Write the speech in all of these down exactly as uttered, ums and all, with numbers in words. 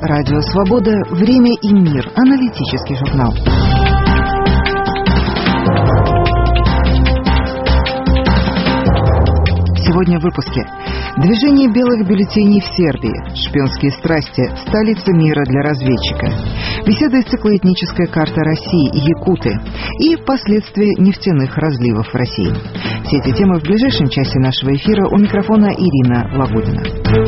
Радио Свобода. Время и мир. Аналитический журнал. Сегодня в выпуске. Движение белых бюллетеней в Сербии. Шпионские страсти. Столица мира для разведчика. Беседа из цикла «Этническая карта России» и якуты. И последствия нефтяных разливов в России. Все эти темы в ближайшем часе нашего эфира. У микрофона Ирина Лагудина.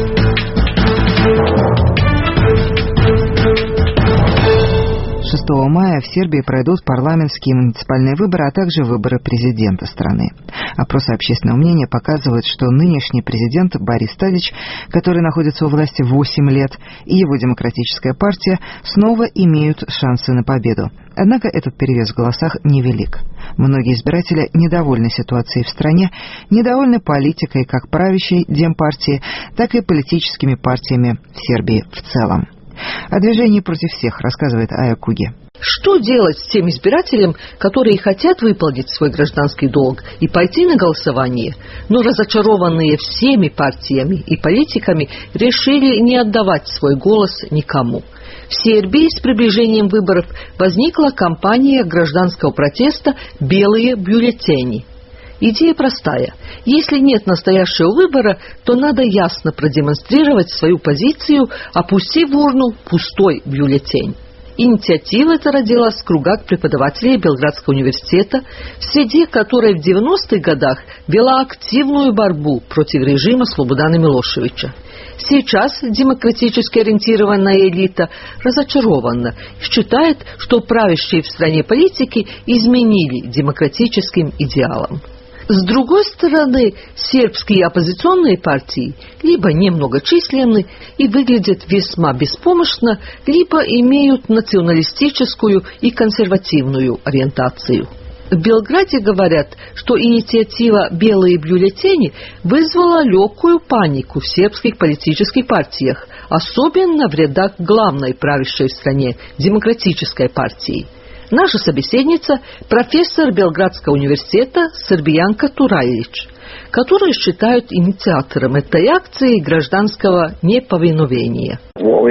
шестого мая в Сербии пройдут парламентские и муниципальные выборы, а также выборы президента страны. Опросы общественного мнения показывают, что нынешний президент Борис Тадич, который находится у власти восемь лет, и его демократическая партия снова имеют шансы на победу. Однако этот перевес в голосах невелик. Многие избиратели недовольны ситуацией в стране, недовольны политикой как правящей Демпартии, так и политическими партиями в Сербии в целом. О движении против всех рассказывает Ая Куги. Что делать с тем избирателям, которые хотят выполнить свой гражданский долг и пойти на голосование, но разочарованные всеми партиями и политиками решили не отдавать свой голос никому? В Сербии с приближением выборов возникла кампания гражданского протеста «Белые бюллетени». Идея простая. Если нет настоящего выбора, то надо ясно продемонстрировать свою позицию, опустив в урну пустой бюллетень. Инициатива эта родилась в кругах преподавателей Белградского университета, в среде которой в девяностых годах вела активную борьбу против режима Слободана Милошевича. Сейчас демократически ориентированная элита разочарована и считает, что правящие в стране политики изменили демократическим идеалам. С другой стороны, сербские оппозиционные партии либо немногочисленны и выглядят весьма беспомощно, либо имеют националистическую и консервативную ориентацию. В Белграде говорят, что инициатива «Белые бюллетени» вызвала легкую панику в сербских политических партиях, особенно в рядах главной правящей в стране демократической партии. Наша собеседница – профессор Белградского университета Србиянка Турайлич, которую считают инициатором этой акции гражданского неповиновения.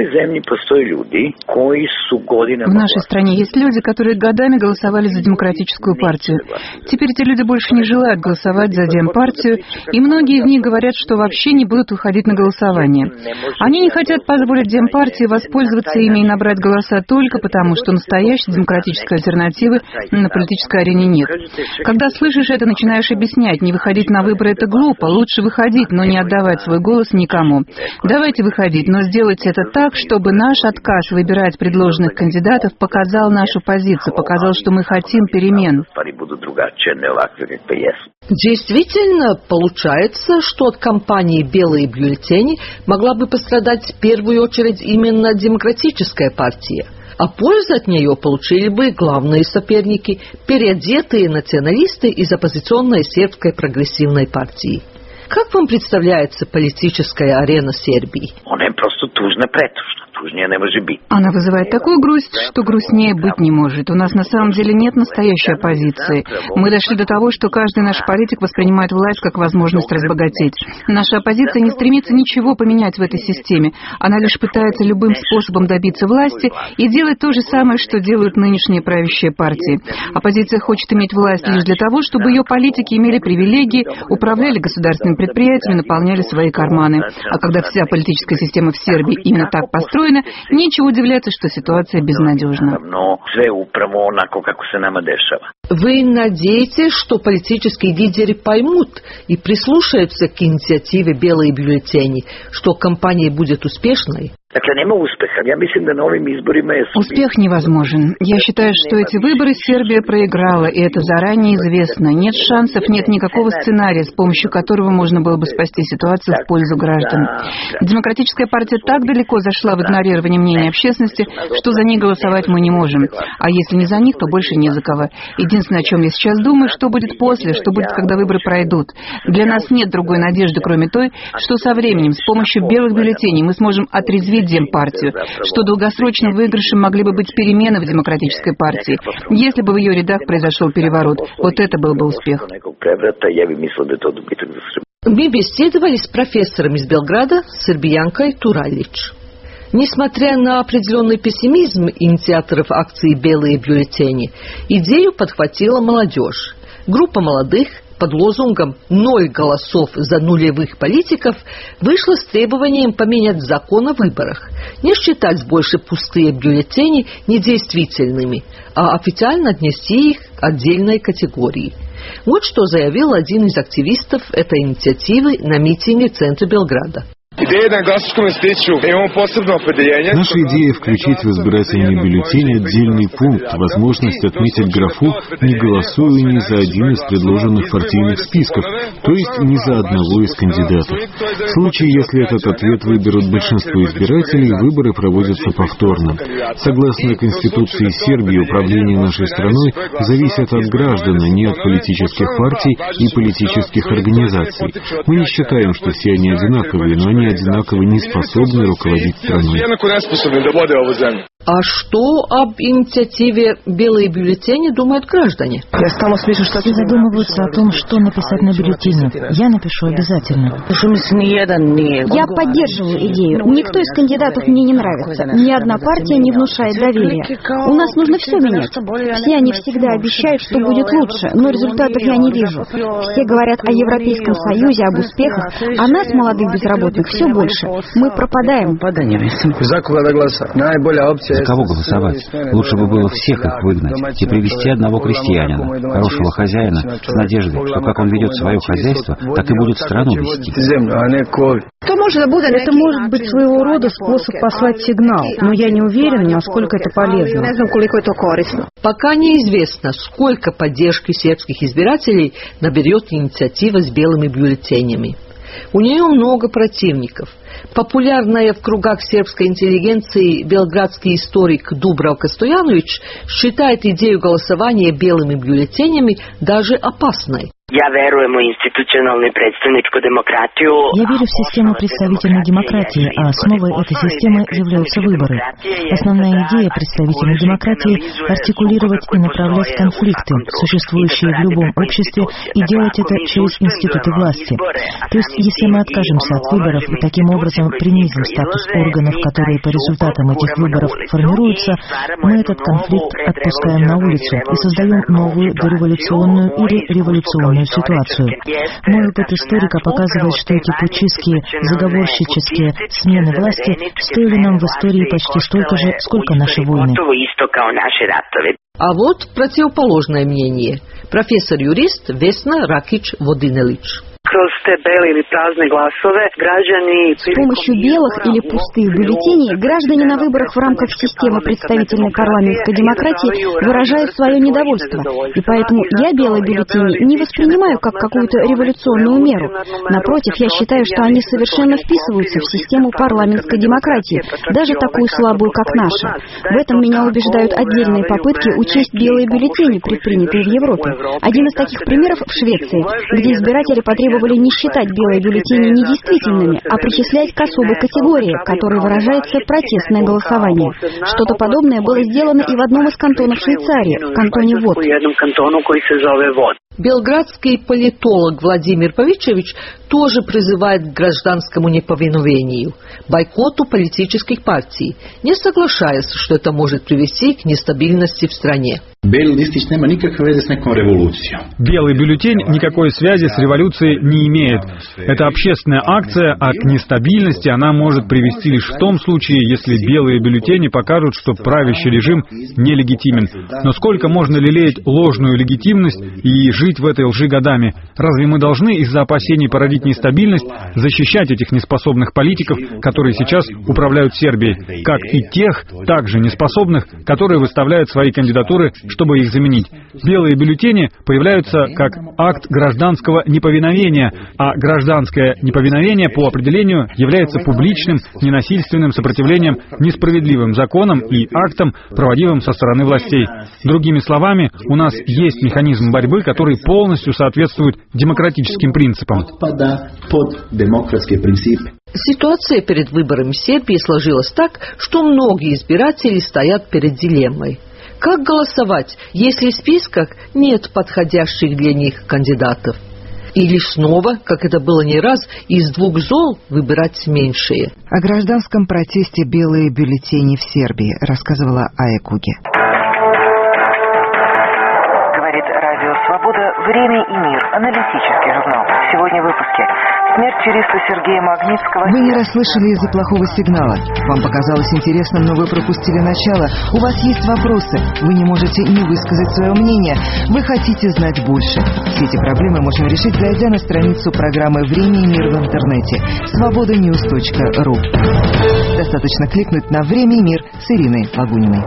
В нашей стране есть люди, которые годами голосовали за демократическую партию. Теперь эти люди больше не желают голосовать за Демпартию, и многие из них говорят, что вообще не будут выходить на голосование. Они не хотят позволить Демпартии воспользоваться ими и набрать голоса только потому, что настоящей демократической альтернативы на политической арене нет. Когда слышишь это, начинаешь объяснять, не выходить на выборы — это глупо, лучше выходить, но не отдавать свой голос никому. Давайте выходить, но сделайте это так, чтобы наш отказ выбирать предложенных кандидатов показал нашу позицию, показал, что мы хотим перемен. Действительно, получается, что от кампании «Белые бюллетени» могла бы пострадать в первую очередь именно демократическая партия. А пользу от нее получили бы главные соперники, переодетые националисты из оппозиционной сербской прогрессивной партии. Как вам представляется политическая арена Сербии? Она вызывает такую грусть, что грустнее быть не может. У нас на самом деле нет настоящей оппозиции. Мы дошли до того, что каждый наш политик воспринимает власть как возможность разбогатеть. Наша оппозиция не стремится ничего поменять в этой системе. Она лишь пытается любым способом добиться власти и делать то же самое, что делают нынешние правящие партии. Оппозиция хочет иметь власть лишь для того, чтобы ее политики имели привилегии, управляли государственными предприятиями, наполняли свои карманы. А когда вся политическая система в Сербии именно так построена, нечего удивляться, что ситуация безнадежна. Вы надеетесь, что политические лидеры поймут и прислушаются к инициативе «Белые бюллетени», что кампания будет успешной? Успех невозможен. Я считаю, что эти выборы Сербия проиграла, и это заранее известно. Нет шансов, нет никакого сценария, с помощью которого можно было бы спасти ситуацию в пользу граждан. Демократическая партия так далеко зашла в игнорирование мнения общественности, что за них голосовать мы не можем. А если не за них, то больше не за кого. Единственное, о чем я сейчас думаю, что будет после, что будет, когда выборы пройдут. Для нас нет другой надежды, кроме той, что со временем, с помощью белых бюллетеней мы сможем отрезвить Демпартию, что долгосрочным выигрышем могли бы быть перемены в демократической партии. Если бы в ее рядах произошел переворот, вот это был бы успех. Мы беседовали с профессором из Белграда Србиянкой Турайлич. Несмотря на определенный пессимизм инициаторов акции «Белые бюллетени», идею подхватила молодежь. Группа молодых под лозунгом «Ноль голосов за нулевых политиков» вышла с требованием поменять закон о выборах, не считать больше пустые бюллетени недействительными, а официально отнести их к отдельной категории. Вот что заявил один из активистов этой инициативы на митинге в центре Белграда. Наша идея включить в избирательный бюллетень отдельный пункт, возможность отметить графу «не голосую ни за один из предложенных партийных списков», то есть ни за одного из кандидатов. В случае, если этот ответ выберут большинство избирателей, выборы проводятся повторно. Согласно Конституции Сербии, управление нашей страной зависит от граждан, а не от политических партий и политических организаций. Мы не считаем, что все они одинаковые, но они одинаково не способны руководить страной. А что об инициативе «Белые бюллетени» думают граждане? Все задумываются о том, что написать на бюллетене. Я напишу обязательно. Я поддерживаю идею. Никто из кандидатов мне не нравится. Ни одна партия не внушает доверия. У нас нужно все менять. Все они всегда обещают, что будет лучше, но результатов я не вижу. Все говорят о Европейском Союзе, об успехах, а нас, молодых безработных, все больше. Мы пропадаем. За кого голосовать? Лучше бы было всех их выгнать и привести одного крестьянина, хорошего хозяина, с надеждой, что как он ведет свое хозяйство, так и будет страну вести. Это может быть своего рода способ послать сигнал, но я не уверен, насколько это полезно. Пока неизвестно, сколько поддержки сербских избирателей наберет инициатива с белыми бюллетенями. У нее много противников. Популярная в кругах сербской интеллигенции белградский историк Дубравка Стоянович считает идею голосования белыми бюллетенями даже опасной. Я верю в систему представительной демократии, а основой этой системы являются выборы. Основная идея представительной демократии – артикулировать и направлять конфликты, существующие в любом обществе, и делать это через институты власти. То есть, если мы откажемся от выборов и таким образом принизим статус органов, которые по результатам этих выборов формируются, мы этот конфликт отпускаем на улицу и создаем новую дореволюционную или революционную ситуацию. Мой опыт историка показывает, что эти путчистские, заговорщические смены власти стоили нам в истории почти столько же, сколько наши войны. А вот противоположное мнение. Профессор-юрист Весна Ракич-Водинелич. С помощью белых или пустых бюллетеней граждане на выборах в рамках системы представительной парламентской демократии выражают свое недовольство. И поэтому я белые бюллетени не воспринимаю как какую-то революционную меру. Напротив, я считаю, что они совершенно вписываются в систему парламентской демократии, даже такую слабую, как наша. В этом меня убеждают отдельные попытки учесть белые бюллетени, предпринятые в Европе. Один из таких примеров в Швеции, где избиратели потребовали не считать белые бюллетени недействительными, а причислять к особой категории, которой выражается протестное голосование. Что-то подобное было сделано и в одном из кантонов Швейцарии, в кантоне Вод. Белградский политолог Владимир Павичевич тоже призывает к гражданскому неповиновению, бойкоту политических партий, не соглашаясь, что это может привести к нестабильности в стране. Белый бюллетень никакой связи с революцией не имеет. Это общественная акция, а к нестабильности она может привести лишь в том случае, если белые бюллетени покажут, что правящий режим нелегитимен. Но сколько можно лелеять ложную легитимность и жить в этой лжи годами? Разве мы должны из-за опасений породить нестабильность защищать этих неспособных политиков, которые сейчас управляют Сербией, как и тех, также неспособных, которые выставляют свои кандидатуры, чтобы их заменить? Белые бюллетени появляются как акт гражданского неповиновения, а гражданское неповиновение по определению является публичным, ненасильственным сопротивлением несправедливым законам и актам, проводимым со стороны властей. Другими словами, у нас есть механизм борьбы, который полностью соответствует демократическим принципам. Ситуация перед выборами в Сербии сложилась так, что многие избиратели стоят перед дилеммой. Как голосовать, если в списках нет подходящих для них кандидатов? Или снова, как это было не раз, из двух зол выбирать меньшее. О гражданском протесте «Белые бюллетени» в Сербии рассказывала Ая Куги. Говорит Радио Свобода, «Время и мир», аналитический журнал. Сегодня в выпуске. Смерть юриста Сергея Магнитского... Вы не расслышали из-за плохого сигнала. Вам показалось интересным, но вы пропустили начало. У вас есть вопросы. Вы не можете не высказать свое мнение. Вы хотите знать больше. Все эти проблемы можно решить, зайдя на страницу программы «Время и мир» в интернете свобода ньюс точка ру. Достаточно кликнуть на «Время и мир» с Ириной Лагуниной.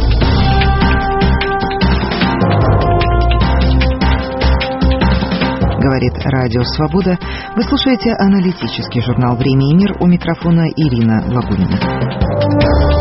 Говорит Радио Свобода. Вы слушаете аналитический журнал «Время и мир». У микрофона Ирина Лагунина.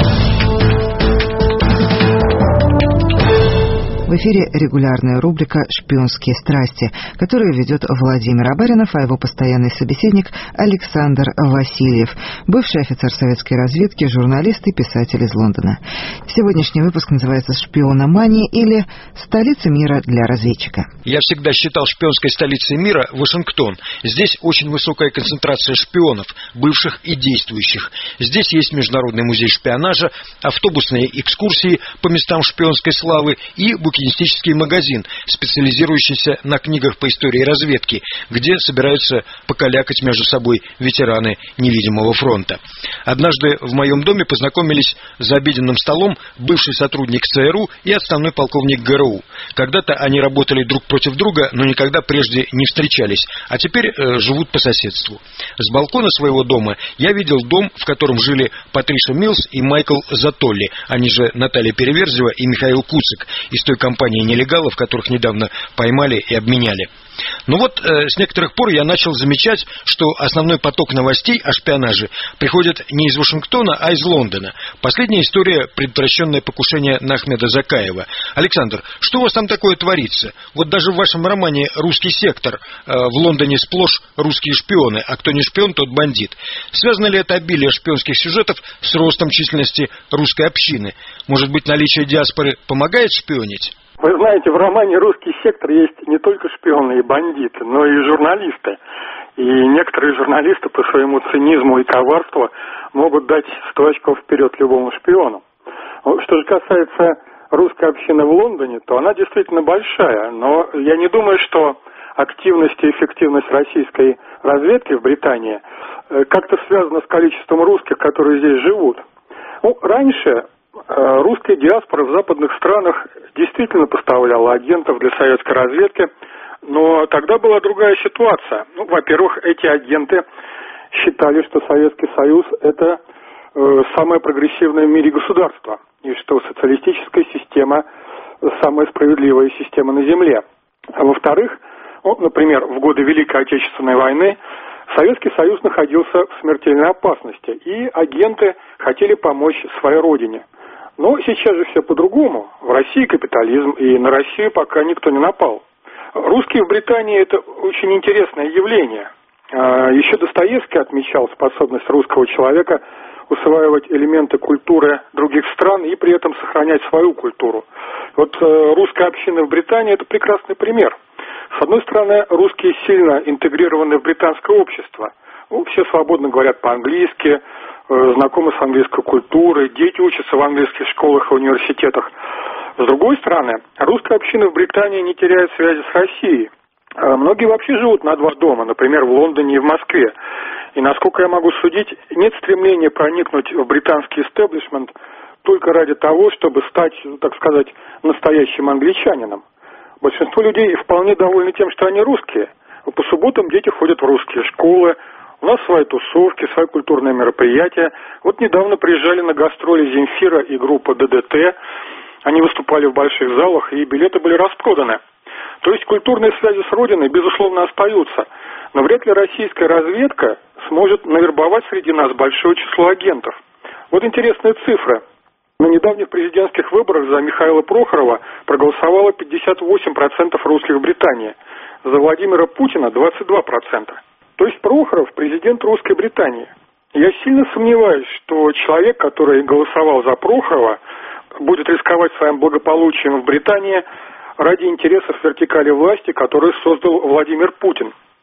В эфире регулярная рубрика «Шпионские страсти», которую ведет Владимир Абаринов, а его постоянный собеседник Александр Васильев, бывший офицер советской разведки, журналист и писатель из Лондона. Сегодняшний выпуск называется «Шпиономания» или «Столица мира для разведчика». Я всегда считал шпионской столицей мира Вашингтон. Здесь очень высокая концентрация шпионов, бывших и действующих. Здесь есть Международный музей шпионажа, автобусные экскурсии по местам шпионской славы и букинистический магазин, специализирующийся на книгах по истории разведки, где собираются покалякать между собой ветераны невидимого фронта. Однажды в моем доме познакомились за обеденным столом бывший сотрудник ЦРУ и отставной полковник ГРУ. Когда-то они работали друг против друга, но никогда прежде не встречались, а теперь э, живут по соседству. С балкона своего дома я видел дом, в котором жили Патриша Милс и Майкл Затолли, они же Наталья Переверзева и Михаил Куцик из той компании нелегалов, которых недавно поймали и обменяли. Но вот э, с некоторых пор я начал замечать, что основной поток новостей о шпионаже приходит не из Вашингтона, а из Лондона. Последняя история — предотвращенное покушение на Ахмеда Закаева. Александр, что у вас там такое творится? Вот даже в вашем романе «Русский сектор» э, в Лондоне сплошь русские шпионы, а кто не шпион, тот бандит. Связано ли это обилие шпионских сюжетов с ростом численности русской общины? Может быть, наличие диаспоры помогает шпионить? Вы знаете, в романе «Русский сектор» есть не только шпионы и бандиты, но и журналисты. И некоторые журналисты по своему цинизму и коварству могут дать сто очков вперед любому шпиону. Что же касается русской общины в Лондоне, то она действительно большая, но я не думаю, что активность и эффективность российской разведки в Британии как-то связана с количеством русских, которые здесь живут. Ну, раньше русская диаспора в западных странах действительно поставляла агентов для советской разведки, но тогда была другая ситуация. Ну, во-первых, эти агенты считали, что Советский Союз – это э, самое прогрессивное в мире государство, и что социалистическая система – самая справедливая система на Земле. А во-вторых, ну, например, в годы Великой Отечественной войны Советский Союз находился в смертельной опасности, и агенты хотели помочь своей родине. Но сейчас же все по-другому. В России капитализм, и на Россию пока никто не напал. Русские в Британии – это очень интересное явление. Еще Достоевский отмечал способность русского человека усваивать элементы культуры других стран и при этом сохранять свою культуру. Вот русская община в Британии – это прекрасный пример. С одной стороны, русские сильно интегрированы в британское общество. Ну, все свободно говорят по-английски, знакомы с английской культурой, дети учатся в английских школах и университетах. С другой стороны, русская община в Британии не теряет связи с Россией. Многие вообще живут на два дома, например, в Лондоне и в Москве. И, насколько я могу судить, нет стремления проникнуть в британский истеблишмент только ради того, чтобы стать, так сказать, настоящим англичанином. Большинство людей вполне довольны тем, что они русские. По субботам дети ходят в русские школы, у нас свои тусовки, свои культурные мероприятия. Вот недавно приезжали на гастроли Земфира и группа ДДТ. Они выступали в больших залах, и билеты были распроданы. То есть культурные связи с Родиной, безусловно, остаются. Но вряд ли российская разведка сможет навербовать среди нас большое число агентов. Вот интересные цифры. На недавних президентских выборах за Михаила Прохорова проголосовало пятьдесят восемь процентов русских в Британии. За Владимира Путина двадцать два процента. То есть Прохоров – президент Русской Британии. Я сильно сомневаюсь, что человек, который голосовал за Прохорова, будет рисковать своим благополучием в Британии ради интересов вертикали власти, которые создал Владимир Путин.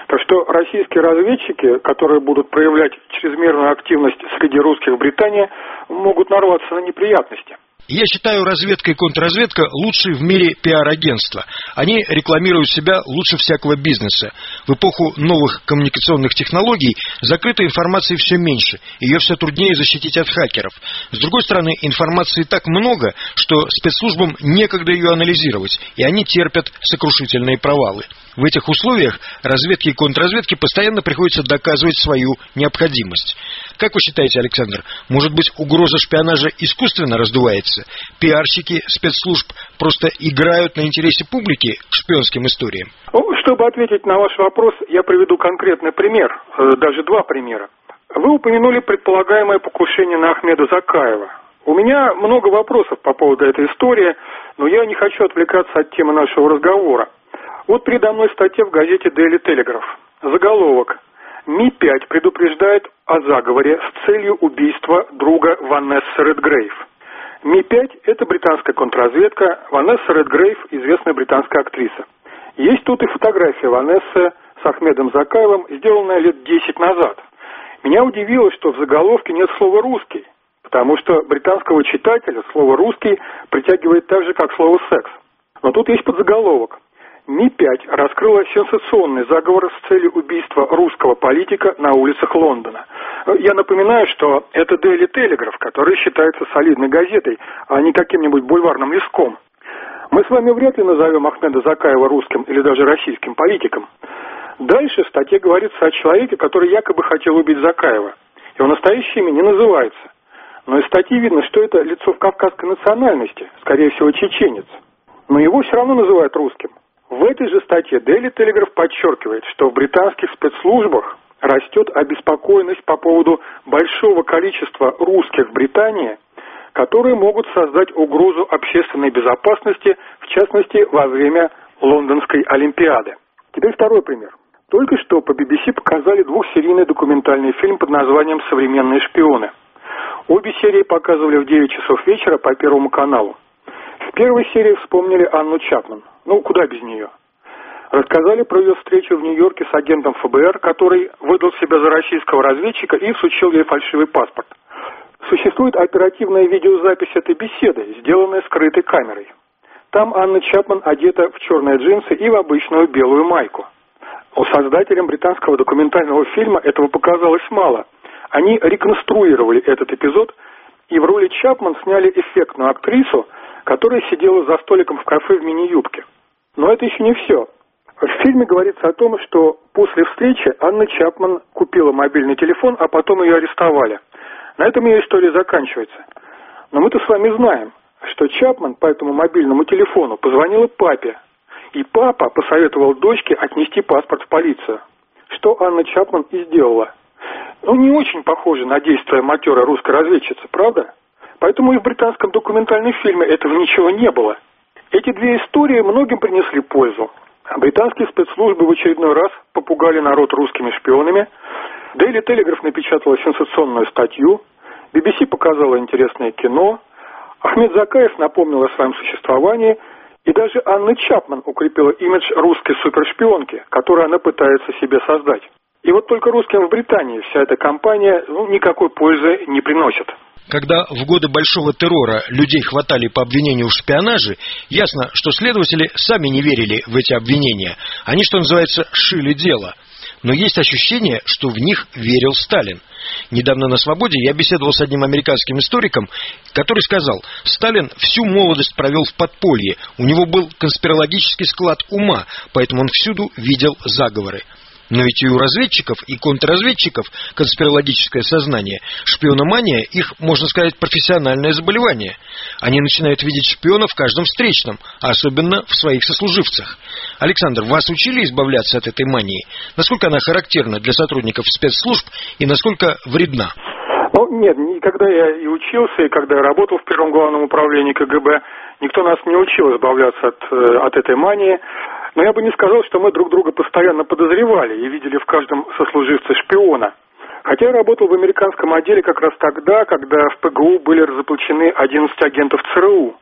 Так что российские разведчики, которые будут проявлять чрезмерную активность среди русских в Британии, могут нарваться на неприятности. Я считаю, разведка и контрразведка лучшие в мире пиар-агентства. Они рекламируют себя лучше всякого бизнеса. В эпоху новых коммуникационных технологий закрытой информации все меньше, ее все труднее защитить от хакеров. С другой стороны, информации так много, что спецслужбам некогда ее анализировать, и они терпят сокрушительные провалы. В этих условиях разведке и контрразведке постоянно приходится доказывать свою необходимость. Как вы считаете, Александр, может быть, угроза шпионажа искусственно раздувается? Пиарщики спецслужб просто играют на интересе публики к шпионским историям? Чтобы ответить на ваш вопрос, я приведу конкретный пример, даже два примера. Вы упомянули предполагаемое покушение на Ахмеда Закаева. У меня много вопросов по поводу этой истории, но я не хочу отвлекаться от темы нашего разговора. Вот передо мной статья в газете Daily Telegraph. Заголовок. Ми пять предупреждает о заговоре с целью убийства друга Ванессы Редгрейв. Ми пять – это британская контрразведка, Ванесса Редгрейв – известная британская актриса. Есть тут и фотография Ванессы с Ахмедом Закаевым, сделанная лет десять назад. Меня удивило, что в заголовке нет слова «русский», потому что британского читателя слово «русский» притягивает так же, как слово «секс». Но тут есть подзаголовок. Ми пять раскрыла сенсационный заговор с целью убийства русского политика на улицах Лондона. Я напоминаю, что это Daily Telegraph, который считается солидной газетой, а не каким-нибудь бульварным листком. Мы с вами вряд ли назовем Ахмеда Закаева русским или даже российским политиком. Дальше в статье говорится о человеке, который якобы хотел убить Закаева. Его настоящее имя не называется. Но из статьи видно, что это лицо в кавказской национальности, скорее всего, чеченец. Но его все равно называют русским. В этой же статье Daily Telegraph подчеркивает, что в британских спецслужбах растет обеспокоенность по поводу большого количества русских в Британии, которые могут создать угрозу общественной безопасности, в частности, во время Лондонской Олимпиады. Теперь второй пример. Только что по би би си показали двухсерийный документальный фильм под названием «Современные шпионы». Обе серии показывали в девять часов вечера по Первому каналу. В первой серии вспомнили Анну Чапман. Ну, куда без нее? Рассказали про ее встречу в Нью-Йорке с агентом эф бэ эр, который выдал себя за российского разведчика и всучил ей фальшивый паспорт. Существует оперативная видеозапись этой беседы, сделанная скрытой камерой. Там Анна Чапман одета в черные джинсы и в обычную белую майку. У создателям британского документального фильма этого показалось мало. Они реконструировали этот эпизод и в роли Чапман сняли эффектную актрису, которая сидела за столиком в кафе в мини-юбке. Но это еще не все. В фильме говорится о том, что после встречи Анна Чапман купила мобильный телефон, а потом ее арестовали. На этом ее история заканчивается. Но мы-то с вами знаем, что Чапман по этому мобильному телефону позвонила папе. И папа посоветовал дочке отнести паспорт в полицию. Что Анна Чапман и сделала. Ну, не очень похоже на действия матерой русской разведчицы, правда? Поэтому и в британском документальном фильме этого ничего не было. Эти две истории многим принесли пользу. Британские спецслужбы в очередной раз попугали народ русскими шпионами. Daily Telegraph напечатала сенсационную статью. би би си показала интересное кино. Ахмед Закаев напомнил о своем существовании. И даже Анна Чапман укрепила имидж русской супершпионки, которую она пытается себе создать. И вот только русским в Британии вся эта кампания ну, никакой пользы не приносит. Когда в годы большого террора людей хватали по обвинению в шпионаже, ясно, что следователи сами не верили в эти обвинения. Они, что называется, шили дело. Но есть ощущение, что в них верил Сталин. Недавно на «Свободе» я беседовал с одним американским историком, который сказал, Сталин всю молодость провел в подполье, у него был конспирологический склад ума, поэтому он всюду видел заговоры. Но ведь и у разведчиков, и контрразведчиков конспирологическое сознание, шпиономания – их, можно сказать, профессиональное заболевание. Они начинают видеть шпиона в каждом встречном, а особенно в своих сослуживцах. Александр, вас учили избавляться от этой мании? Насколько она характерна для сотрудников спецслужб и насколько вредна? Ну, нет, когда я и учился, и когда я работал в Первом главном управлении ка гэ бэ, никто нас не учил избавляться от, от этой мании. Но я бы не сказал, что мы друг друга постоянно подозревали и видели в каждом сослуживце шпиона. Хотя я работал в американском отделе как раз тогда, когда в пэ гэ у были разоблачены одиннадцать агентов цэ эр у.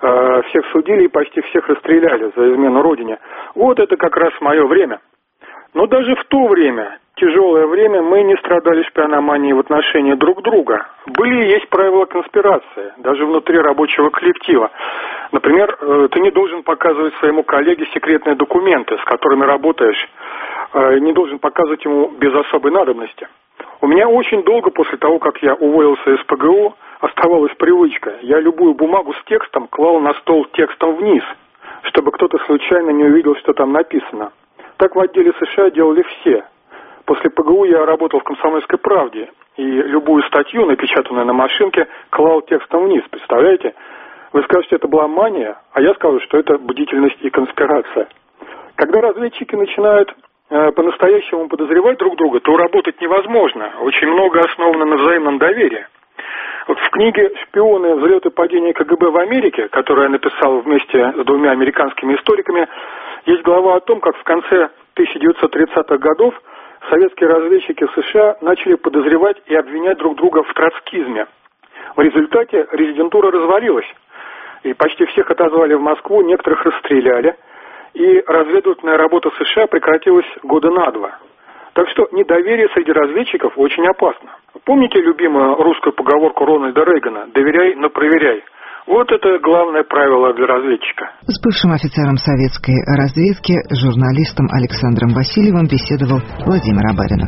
Всех судили и почти всех расстреляли за измену родине. Вот это как раз мое время. Но даже в то время, тяжелое время, мы не страдали шпиономанией в отношении друг друга. Были и есть правила конспирации, даже внутри рабочего коллектива. Например, ты не должен показывать своему коллеге секретные документы, с которыми работаешь, не должен показывать ему без особой надобности. У меня очень долго после того, как я уволился из ПГУ, оставалась привычка. Я любую бумагу с текстом клал на стол текстом вниз, чтобы кто-то случайно не увидел, что там написано. Так в отделе США делали все. После ПГУ я работал в «Комсомольской правде», и любую статью, напечатанную на машинке, клал текстом вниз. Представляете? Вы скажете, это была мания, а я скажу, что это бдительность и конспирация. Когда разведчики начинают э, по-настоящему подозревать друг друга, то работать невозможно. Очень много основано на взаимном доверии. Вот в книге «Шпионы. Взлет и падение КГБ в Америке», которую я написал вместе с двумя американскими историками, есть глава о том, как в конце тысяча девятьсот тридцатых годов советские разведчики США начали подозревать и обвинять друг друга в троцкизме. В результате резидентура развалилась, и почти всех отозвали в Москву, некоторых расстреляли, и разведывательная работа США прекратилась года на два. Так что недоверие среди разведчиков очень опасно. Помните любимую русскую поговорку Рональда Рейгана «Доверяй, но проверяй»? Вот это главное правило для разведчика. С бывшим офицером советской разведки, журналистом Александром Васильевым беседовал Владимир Абаринов.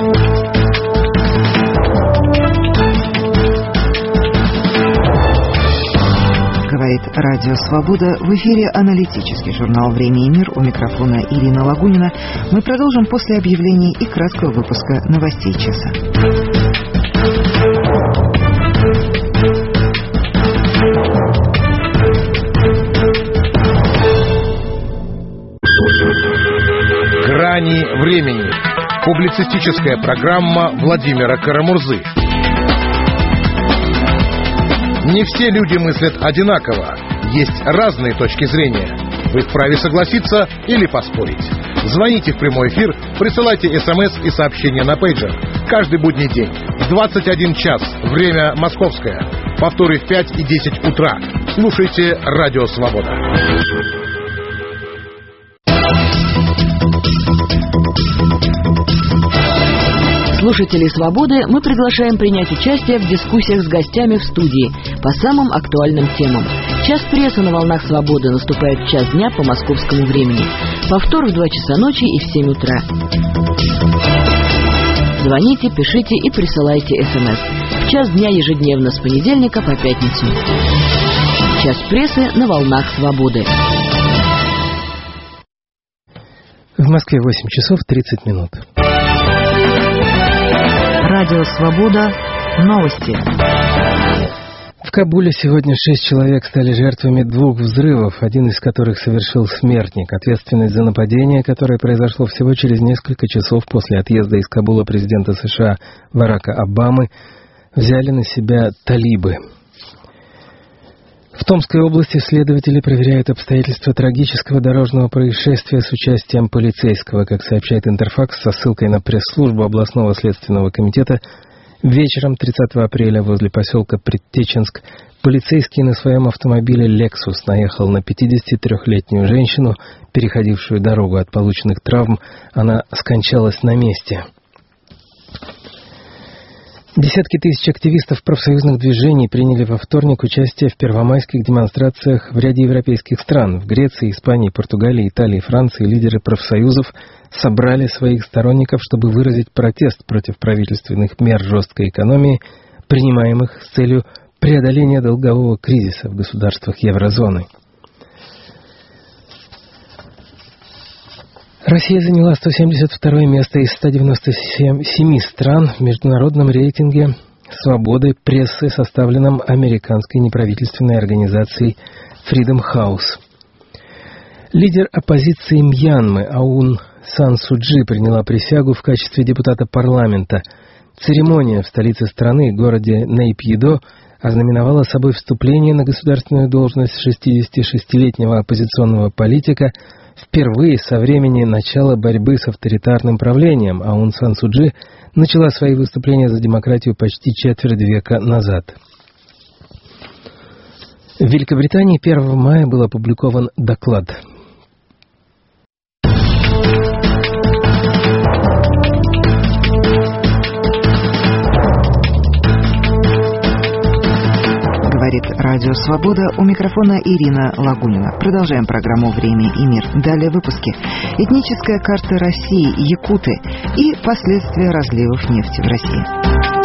Говорит Радио Свобода. В эфире аналитический журнал «Время и мир». У микрофона Ирина Лагунина. Мы продолжим после объявлений и краткого выпуска новостей часа. «Грани времени». Публицистическая программа Владимира Карамурзы. Не все люди мыслят одинаково. Есть разные точки зрения. Вы вправе согласиться или поспорить. Звоните в прямой эфир, присылайте смс и сообщения на пейджер. Каждый будний день в двадцать один час. Время московское. Повторы в пять и десять утра. Слушайте Радио Свобода. Слушателей «Свободы» мы приглашаем принять участие в дискуссиях с гостями в студии по самым актуальным темам. Час прессы на волнах «Свободы» наступает в час дня по московскому времени. Повтор в два часа ночи и в семь утра. Звоните, пишите и присылайте смс. В час дня ежедневно с понедельника по пятницу. Час прессы на волнах «Свободы». В Москве восемь часов тридцать минут. Радио «Свобода». Новости. В Кабуле сегодня шесть человек стали жертвами двух взрывов, один из которых совершил смертник. Ответственность за нападение, которое произошло всего через несколько часов после отъезда из Кабула президента США Барака Обамы, взяли на себя талибы. В Томской области следователи проверяют обстоятельства трагического дорожного происшествия с участием полицейского. Как сообщает Интерфакс со ссылкой на пресс-службу областного следственного комитета, вечером тридцатого апреля возле поселка Предтеченск полицейский на своем автомобиле «Лексус» наехал на пятидесятитрёхлетнюю женщину, переходившую дорогу. От полученных травм она скончалась на месте. Десятки тысяч активистов профсоюзных движений приняли во вторник участие в первомайских демонстрациях в ряде европейских стран. В Греции, Испании, Португалии, Италии, Франции лидеры профсоюзов собрали своих сторонников, чтобы выразить протест против правительственных мер жесткой экономии, принимаемых с целью преодоления долгового кризиса в государствах еврозоны. Россия заняла сто семьдесят второе место из ста девяноста семи стран в международном рейтинге свободы прессы, составленном американской неправительственной организацией Freedom House. Лидер оппозиции Мьянмы Аун Сан Су Чжи приняла присягу в качестве депутата парламента. Церемония в столице страны, городе Нейпьидо, ознаменовала собой вступление на государственную должность шестидесятишестилетнего оппозиционного политика впервые со времени начала борьбы с авторитарным правлением. Аун Сан Су Чжи начала свои выступления за демократию почти четверть века назад. В Великобритании первого мая был опубликован доклад. Радио «Свобода», у микрофона Ирина Лагунина. Продолжаем программу «Время и мир». Далее выпуски. Этническая карта России, якуты и последствия разливов нефти в России.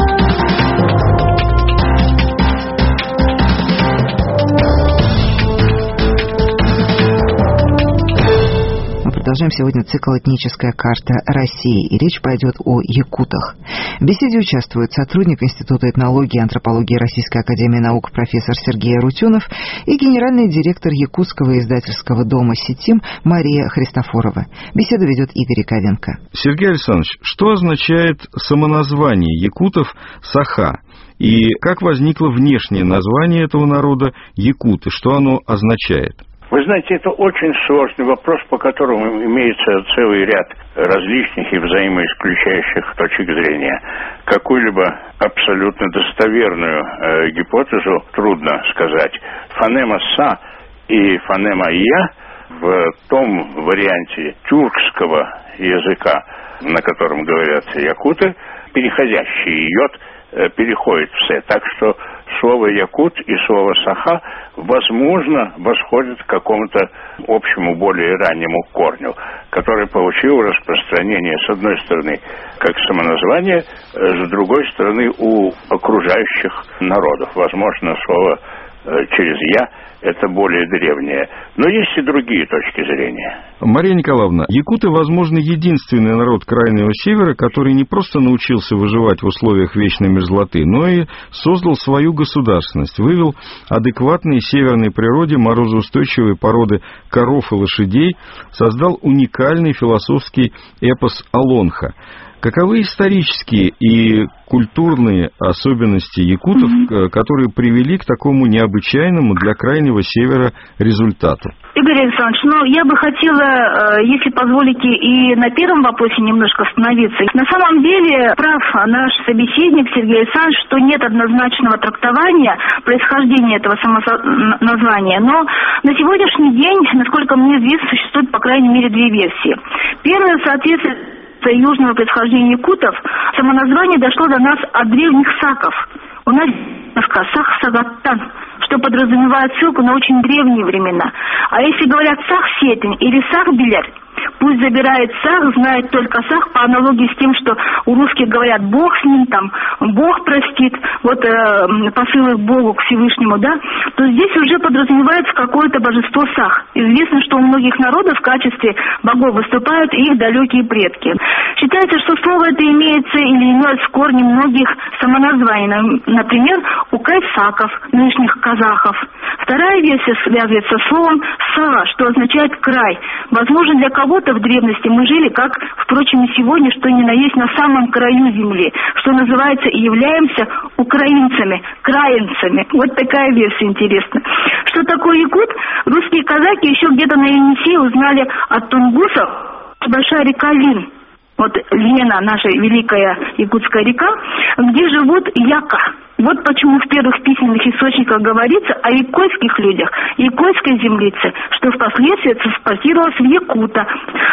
Продолжаем сегодня цикл «Этническая карта России», и речь пойдет о якутах. В беседе участвует сотрудник Института этнологии и антропологии Российской академии наук профессор Сергей Арутюнов и генеральный директор якутского издательского дома «Сетим» Мария Христофорова. Беседу ведет Игорь Яковенко. Сергей Александрович, что означает самоназвание якутов «Саха»? И как возникло внешнее название этого народа якуты? Что оно означает? Вы знаете, это очень сложный вопрос, по которому имеется целый ряд различных и взаимоисключающих точек зрения. Какую-либо абсолютно достоверную э, гипотезу трудно сказать. Фонема «са» и фонема «я» в том варианте тюркского языка, на котором говорят якуты, переходящий йод э, переходит в «се». Так что слово «якут» и слово «саха» возможно восходят к какому-то общему, более раннему корню, который получил распространение, с одной стороны, как самоназвание, с другой стороны, у окружающих народов. Возможно, слово через «я» это более древнее. Но есть и другие точки зрения. Мария Николаевна, якуты, возможно, единственный народ Крайнего Севера, который не просто научился выживать в условиях вечной мерзлоты, но и создал свою государственность, вывел адекватные северной природе морозоустойчивые породы коров и лошадей, создал уникальный философский эпос «Алонха». Каковы исторические и культурные особенности якутов, mm-hmm. которые привели к такому необычайному для Крайнего Севера результату? Игорь Александрович, ну, я бы хотела, если позволите, и на первом вопросе немножко остановиться. На самом деле, прав наш собеседник Сергей Александрович, что нет однозначного трактования происхождения этого самоназвания. Но на сегодняшний день, насколько мне известно, существует, по крайней мере, две версии. Первая, соответственно, южного происхождения якутов, самоназвание дошло до нас от древних саков. У нас Сах-Сагаттан, что подразумевает ссылку на очень древние времена. А если говорят Сах-Сетень или Сах-Белярь, пусть забирает Сах, знает только Сах, по аналогии с тем, что у русских говорят Бог с ним, там, Бог простит, вот э, посылы к Богу, к Всевышнему, да, то здесь уже подразумевается какое-то божество Сах. Известно, что у многих народов в качестве богов выступают их далекие предки. Считается, что слово это имеется или имелось в корне многих самоназваний, например, у кайсаков, нынешних казахов. Вторая версия связывается с словом «са», что означает «край». Возможно, для кого-то в древности мы жили, как, впрочем, и сегодня, что ни на есть, на самом краю земли, что называется, и являемся украинцами, краинцами. Вот такая версия интересная. Что такое якут? Русские казаки еще где-то на Енисее узнали от тунгусов большая река Лин. Вот Лена, наша великая якутская река, где живут яка. Вот почему в первых письменных источниках говорится о якойских людях, якойской землице, что впоследствии транспортировалось в Якута.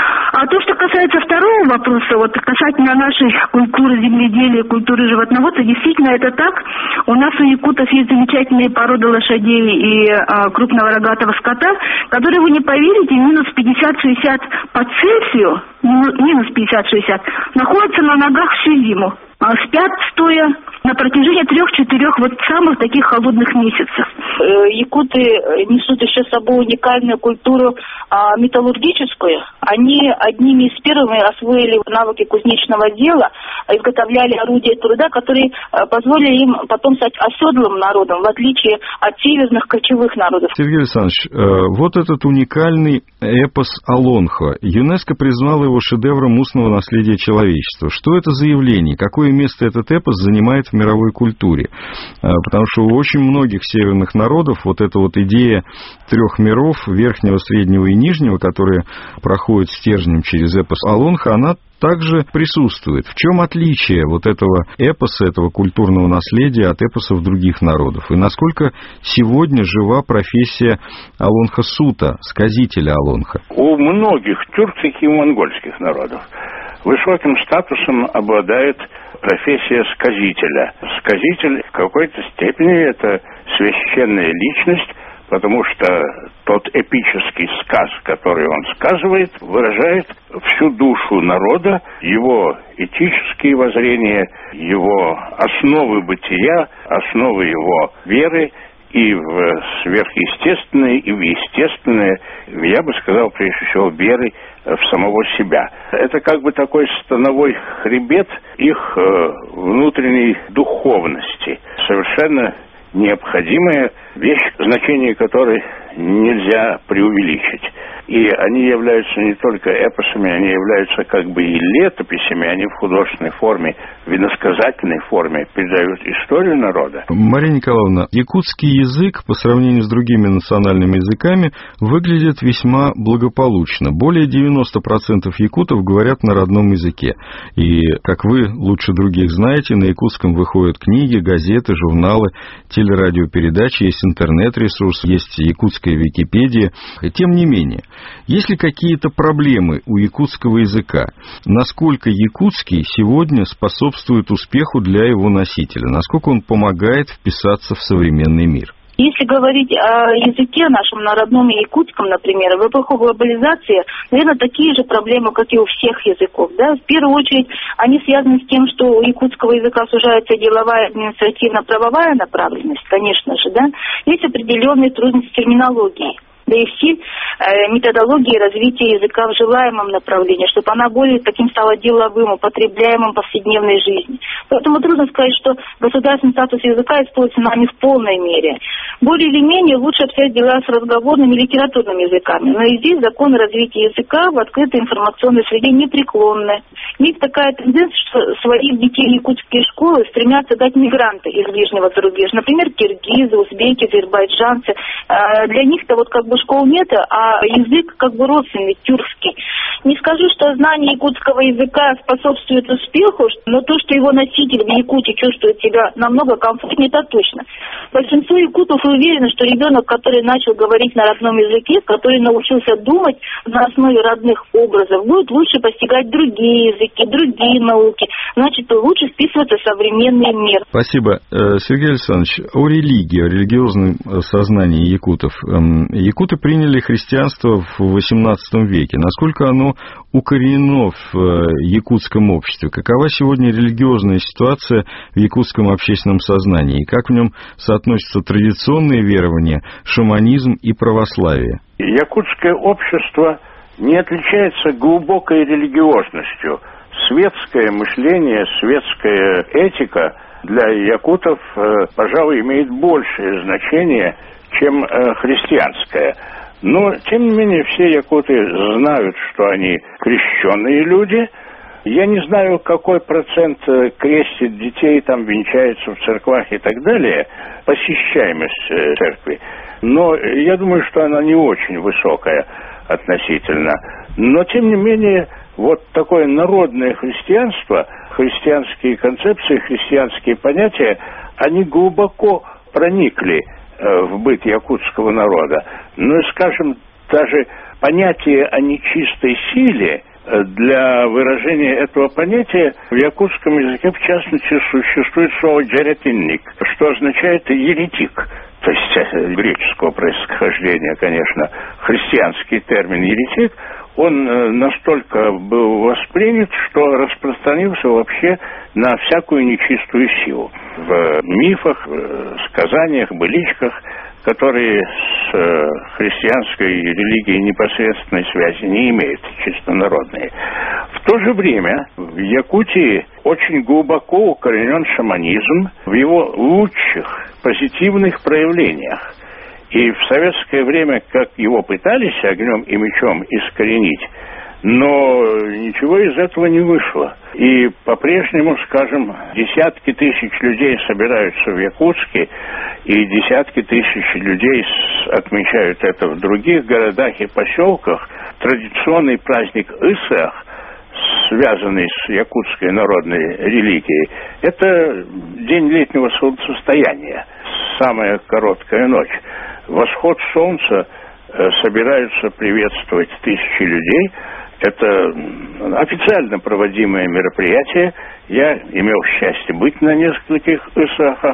А то, что касается второго вопроса, вот касательно нашей культуры земледелия, культуры животноводства, действительно это так. У нас у якутов есть замечательные породы лошадей и а, крупного рогатого скота, которые, вы не поверите, минус пятьдесят-шестьдесят по Цельсию, минус пятьдесят-шестьдесят, находятся на ногах всю зиму. Спят стоя на протяжении трех-четырех вот самых таких холодных месяцев. Якуты несут еще с собой уникальную культуру а, металлургическую. Они одними из первых освоили навыки кузнечного дела, изготовляли орудия труда, которые а, позволили им потом стать оседлым народом, в отличие от северных кочевых народов. Сергей Александрович, э, вот этот уникальный эпос Алонха. ЮНЕСКО признал его шедевром устного наследия человечества. Что это за явление? Какое место этот эпос занимает в мировой культуре? Потому что у очень многих северных народов вот эта вот идея трех миров, верхнего, среднего и нижнего, которые проходят стержнем через эпос Алонха, она также присутствует. В чем отличие вот этого эпоса, этого культурного наследия от эпосов других народов? И насколько сегодня жива профессия Алонха-Сута, сказителя Алонха? У многих тюркских и монгольских народов высоким статусом обладает профессия сказителя. Сказитель в какой-то степени это священная личность, потому что тот эпический сказ, который он сказывает, выражает всю душу народа, его этические воззрения, его основы бытия, основы его веры, и в сверхъестественное, и в естественное, я бы сказал, прежде всего, веры в самого себя. Это как бы такой становой хребет их э, внутренней духовности, совершенно необходимая вещь, значение которой нельзя преувеличить. И они являются не только эпосами, они являются как бы и летописями, они в художественной форме, в иносказательной форме передают историю народа. Мария Николаевна, якутский язык по сравнению с другими национальными языками выглядит весьма благополучно. Более девяносто процентов якутов говорят на родном языке. И, как вы лучше других знаете, на якутском выходят книги, газеты, журналы, телерадиопередачи, есть интернет-ресурс, есть якутская Википедия. Тем не менее, есть ли какие-то проблемы у якутского языка? Насколько якутский сегодня способствует успеху для его носителя? Насколько он помогает вписаться в современный мир? Если говорить о языке нашем, на родном якутском, например, в эпоху глобализации, наверное, такие же проблемы, как и у всех языков. Да? В первую очередь, они связаны с тем, что у якутского языка сужается деловая, административно-правовая направленность, конечно же, да? Есть определенные трудности терминологии. Да и все э, методологии развития языка в желаемом направлении, чтобы она более таким стала деловым, употребляемым в повседневной жизни. Поэтому трудно сказать, что государственный статус языка используется нами в полной мере. Более или менее лучше обстоят дела с разговорными и литературными языками. Но и здесь законы развития языка в открытой информационной среде непреклонны. Есть такая тенденция, что своих детей якутские школы стремятся дать мигранты из ближнего зарубежья. Например, киргизы, узбеки, азербайджанцы. Э, для них-то вот как бы школ нет, а язык как бы родственный, тюркский. Не скажу, что знание якутского языка способствует успеху, но то, что его носитель в Якутии чувствует себя намного комфортнее, это точно. Большинство якутов уверены, что ребенок, который начал говорить на родном языке, который научился думать на основе родных образов, будет лучше постигать другие языки, другие науки, значит, лучше вписываться в современный мир. Спасибо. Сергей Александрович, о религии, о религиозном сознании якутов. Якуты приняли христианство в восемнадцатом веке. Насколько оно укоренено в якутском обществе? Какова сегодня религиозная ситуация в якутском общественном сознании? И как в нем соотносятся традиционные верования, шаманизм и православие? Якутское общество не отличается глубокой религиозностью. Светское мышление, светская этика для якутов, пожалуй, имеет большее значение, чем христианская. Но, тем не менее, все якуты знают, что они крещенные люди. Я не знаю, какой процент крестит детей, там венчается в церквах и так далее, посещаемость церкви. Но я думаю, что она не очень высокая относительно. Но, тем не менее, вот такое народное христианство, христианские концепции, христианские понятия, они глубоко проникли в быт якутского народа. Ну и, скажем, даже понятие о нечистой силе, для выражения этого понятия в якутском языке, в частности, существует слово «джеретинник», что означает «еретик». То есть греческого происхождения, конечно, христианский термин «еретик», он настолько был воспринят, что распространился вообще на всякую нечистую силу. В мифах, сказаниях, быличках, которые с христианской религией непосредственной связи не имеют, чисто народные. В то же время в Якутии очень глубоко укоренен шаманизм в его лучших позитивных проявлениях. И в советское время, как его пытались огнем и мечом искоренить, но ничего из этого не вышло. И по-прежнему, скажем, десятки тысяч людей собираются в Якутске, и десятки тысяч людей отмечают это в других городах и поселках. Традиционный праздник Исах, связанный с якутской народной религией, это день летнего солнцестояния, самая короткая ночь. Восход солнца собираются приветствовать тысячи людей. Это официально проводимое мероприятие. Я имел счастье быть на нескольких Исахах.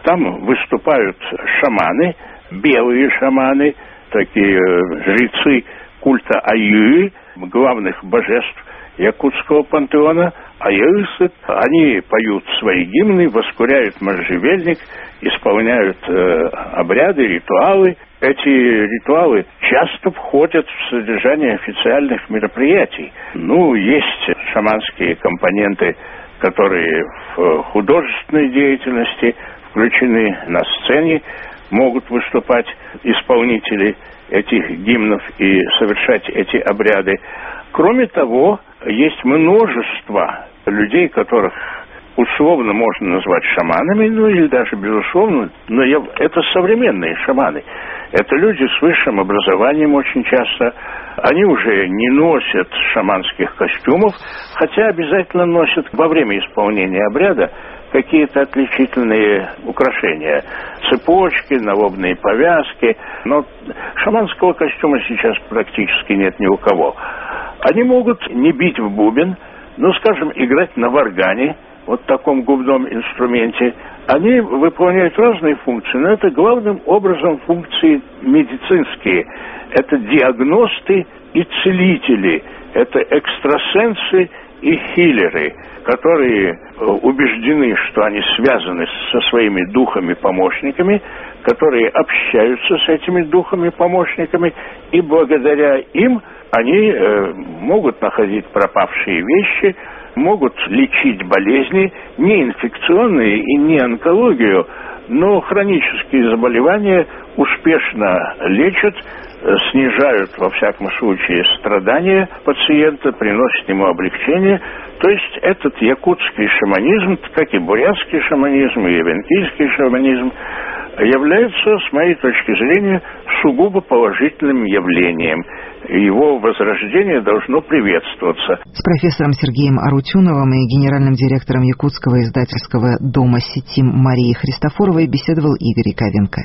Там выступают шаманы, белые шаманы, такие жрецы культа Аюи, главных божеств якутского пантеона. Аюсы, они поют свои гимны, воскуряют можжевельник, исполняют э, обряды, ритуалы. Эти ритуалы часто входят в содержание официальных мероприятий. Ну, есть шаманские компоненты, которые в художественной деятельности включены на сцене, могут выступать исполнители этих гимнов и совершать эти обряды. Кроме того, есть множество людей, которых условно можно назвать шаманами, ну или даже безусловно, но я, это современные шаманы. Это люди с высшим образованием очень часто. Они уже не носят шаманских костюмов, хотя обязательно носят во время исполнения обряда какие-то отличительные украшения. Цепочки, налобные повязки. Но шаманского костюма сейчас практически нет ни у кого. Они могут не бить в бубен, но, скажем, играть на варгане, вот таком губном инструменте. Они выполняют разные функции, но это главным образом функции медицинские. Это диагносты и целители, это экстрасенсы и хиллеры, которые убеждены, что они связаны со своими духами-помощниками, которые общаются с этими духами-помощниками, и благодаря им они э, могут находить пропавшие вещи, могут лечить болезни, не инфекционные и не онкологию, но хронические заболевания успешно лечат, снижают, во всяком случае, страдания пациента, приносят ему облегчение. То есть этот якутский шаманизм, как и бурятский шаманизм, и евентийский шаманизм, является, с моей точки зрения, сугубо положительным явлением. Его возрождение должно приветствоваться. С профессором Сергеем Арутюновым и генеральным директором якутского издательского дома «Сетим» Марией Христофоровой беседовал Игорь Яковенко.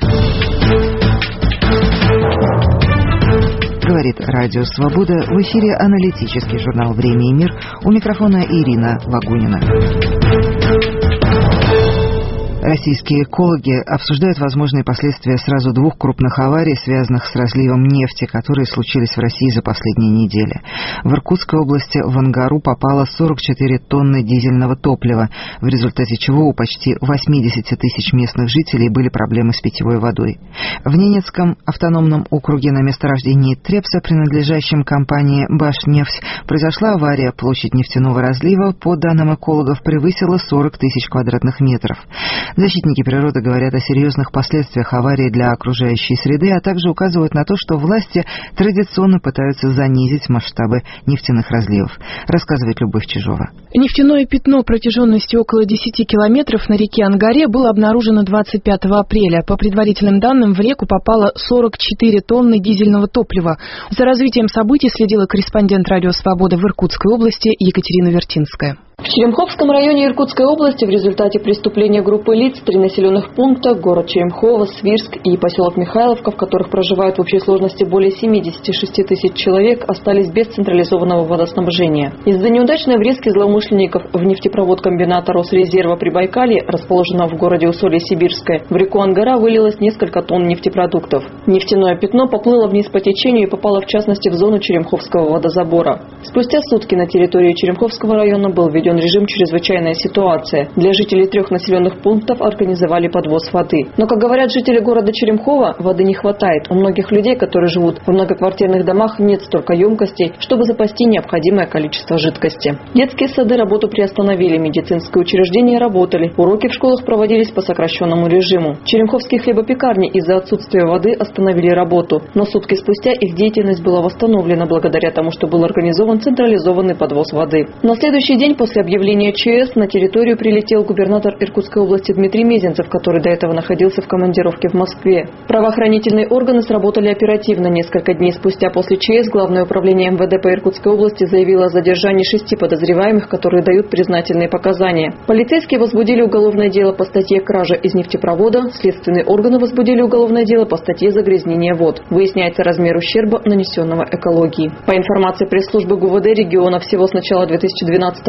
Говорит Радио Свобода. В эфире аналитический журнал «Время и мир». У микрофона Ирина Вагунина. Российские экологи обсуждают возможные последствия сразу двух крупных аварий, связанных с разливом нефти, которые случились в России за последние недели. В Иркутской области в Ангару попало сорок четыре тонны дизельного топлива, в результате чего у почти восемьдесят тысяч местных жителей были проблемы с питьевой водой. В Ненецком автономном округе на месторождении Трепса, принадлежащем компании «Башнефть», произошла авария. Площадь нефтяного разлива, по данным экологов, превысила сорок тысяч квадратных метров. Защитники природы говорят о серьезных последствиях аварии для окружающей среды, а также указывают на то, что власти традиционно пытаются занизить масштабы нефтяных разливов. Рассказывает Любовь Чижова. Нефтяное пятно протяженностью около десяти километров на реке Ангаре было обнаружено двадцать пятого апреля. По предварительным данным, в реку попало сорок четыре тонны дизельного топлива. За развитием событий следила корреспондент Радио Свобода в Иркутской области Екатерина Вертинская. В Черемховском районе Иркутской области в результате преступления группы лиц три населенных пункта, город Черемхово, Свирск и поселок Михайловка, в которых проживают в общей сложности более семидесяти шести тысяч человек, остались без централизованного водоснабжения. Из-за неудачной врезки злоумышленников в нефтепровод комбината Росрезерва Прибайкалье, расположенного в городе Усолье-Сибирское, в реку Ангара вылилось несколько тонн нефтепродуктов. Нефтяное пятно поплыло вниз по течению и попало в частности в зону Черемховского водозабора. Спустя сутки на территории Черемховского района был введен режим «Чрезвычайная ситуация». Для жителей трех населенных пунктов организовали подвоз воды. Но, как говорят жители города Черемхово, воды не хватает. У многих людей, которые живут в многоквартирных домах, нет столько емкостей, чтобы запасти необходимое количество жидкости. Детские сады работу приостановили, медицинские учреждения работали, уроки в школах проводились по сокращенному режиму. Черемховские хлебопекарни из-за отсутствия воды остановили работу, но сутки спустя их деятельность была восстановлена благодаря тому, что был организован централизованный подвоз воды. На следующий день после объявления ЧС на территорию прилетел губернатор Иркутской области Дмитрий Мезенцев, который до этого находился в командировке в Москве. Правоохранительные органы сработали оперативно. Несколько дней спустя после ЧС Главное управление эм вэ дэ по Иркутской области заявило о задержании шести подозреваемых, которые дают признательные показания. Полицейские возбудили уголовное дело по статье «Кража из нефтепровода», следственные органы возбудили уголовное дело по статье «Загрязнение вод». Выясняется размер ущерба, нанесенного экологии. По информации пресс-службы ГУВД региона, всего с начала две тысячи двенадцатого года на